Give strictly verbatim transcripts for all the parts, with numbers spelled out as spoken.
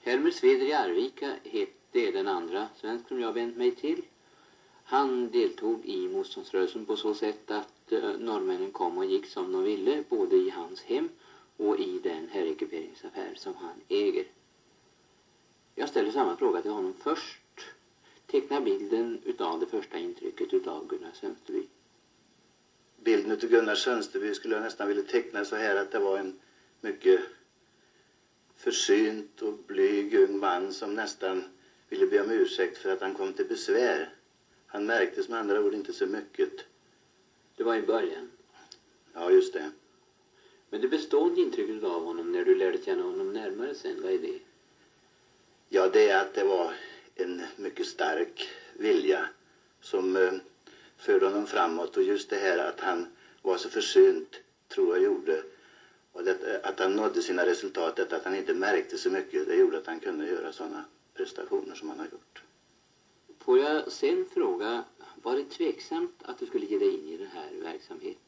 Helmer Sveder i Arvika hette den andra svensk som jag vänt mig till. Han deltog i motståndsrörelsen på så sätt att uh, norrmännen kom och gick som de ville, både i hans hem och i den herrekiperingaffär som han äger. Jag ställer samma fråga till honom först. Teckna bilden utav det första intrycket utav Gunnar Sönsterby. Bilden utav Gunnar Sönsterby skulle jag nästan vilja teckna så här, att det var en mycket försynt och blyg ung man som nästan ville be om ursäkt för att han kom till besvär. Han märktes med andra ord inte så mycket. Det var i början? Ja, just det. Men det bestående intrycket av honom när du lärde känna honom närmare sen, vad är det? Ja, det är att det var en mycket stark vilja som eh, förde honom framåt. Och just det här att han var så försynt, tror jag gjorde. Och det, att han nådde sina resultat, det, att han inte märkte så mycket, det gjorde att han kunde göra sådana prestationer som han har gjort. Får jag sen fråga, var det tveksamt att du skulle ge dig in i den här verksamheten?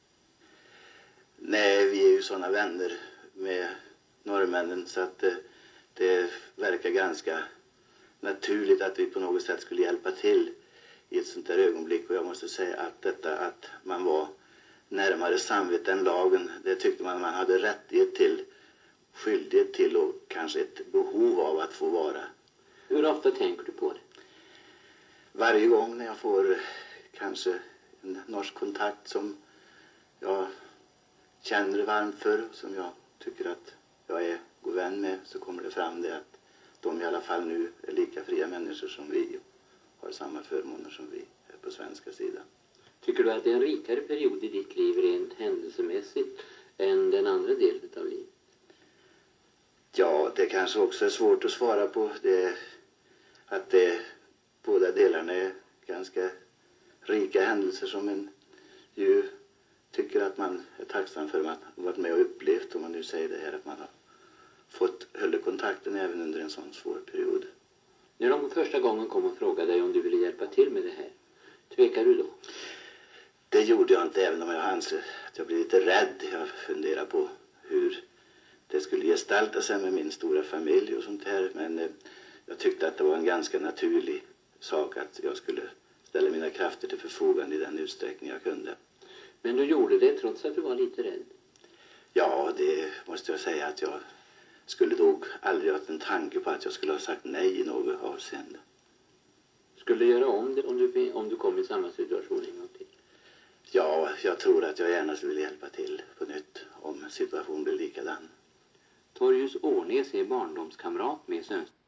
Nej, vi är ju sådana vänner med norrmännen så att det, det verkar ganska naturligt att vi på något sätt skulle hjälpa till i ett sånt där ögonblick. Och jag måste säga att detta att man var närmare samvetet än lagen, det tyckte man man hade rättighet till, skyldighet till och kanske ett behov av att få vara. Hur ofta tänker du på det? Varje gång när jag får kanske en norsk kontakt som jag känner varmt för, som jag tycker att jag är god vän med, så kommer det fram det att de i alla fall nu är lika fria människor som vi och har samma förmåner som vi är på svenska sidan. Tycker du att det är en rikare period i ditt liv rent händelsemässigt än den andra delen av livet? Ja, det kanske också är svårt att svara på. Det, att det, båda delarna är ganska rika händelser som en ju tycker att man är tacksam för att man har varit med och upplevt, om man nu säger det här, att man har fått hålla kontakten även under en sån svår period. När de första gången kom och frågade dig om du ville hjälpa till med det här, tvekar du då? Det gjorde jag inte, även om jag anser att jag blev lite rädd. Jag funderar på hur det skulle gestalta sig med min stora familj och sånt här. Men eh, jag tyckte att det var en ganska naturlig sak att jag skulle ställa mina krafter till förfogande i den utsträckning jag kunde. Men du gjorde det trots att du var lite rädd? Ja, det måste jag säga att jag skulle nog aldrig ha en tanke på att jag skulle ha sagt nej i något avseende. Skulle du göra om det om du, om du kom i samma situation en gång till? Ja, jag tror att jag gärna skulle hjälpa till på nytt om situationen blir likadan. Torjus Årnäs är barndomskamrat med Sönsterby.